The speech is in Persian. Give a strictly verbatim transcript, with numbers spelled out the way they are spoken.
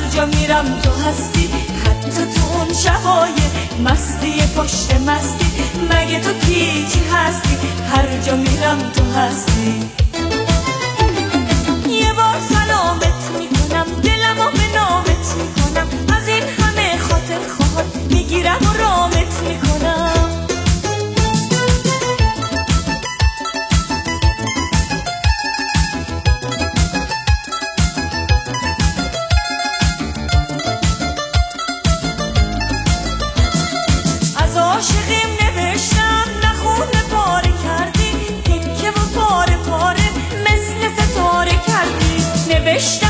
جا میرم تو هستی، حتی تو اون شبای مستی پشت مستی. مگه تو پیچی هستی؟ هر جا میرم تو هستی. یه بار سلامت میکنم، دلمو به نامت میکنم، از این همه خاطر خواهد میگیرم و رامت میکنم. از عاشقیم نوشتم نخونه پاره کردی، تکه و پاره پاره مثل ستاره کردی. نوشتم